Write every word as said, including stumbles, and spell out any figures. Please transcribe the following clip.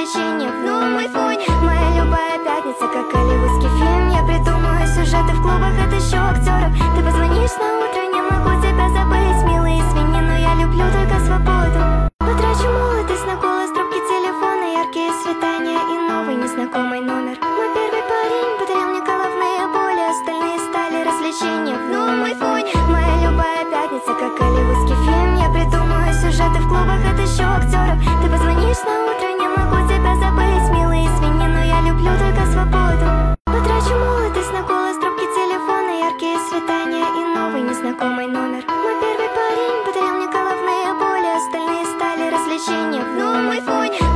развлечения в новом айфоне. Моя любая пятница, как голливудский фильм. Я придумаю сюжеты в клубах, отыщу актеров. Ты позвонишь на утро, не могу тебя забыть. Милый, извини, но я люблю только свободу. Потрачу молодость на голос, трубки телефона, яркие свидания и новый незнакомый номер. Мой первый парень подарил мне головные боли, остальные стали развлечения в новом айфоне. Моя любая пятница, как голливудский фильм. Я придумаю сюжеты в клубах, отыщу актеров. Ты позвонишь на утро, не могу тебя забыть. Милый, извини, но я люблю только свободу. Потрачу молодость на голос, трубки телефона, яркие свидания и новый незнакомый номер. Мой первый парень подарил мне головные боли, остальные стали развлечения в новом айфоне.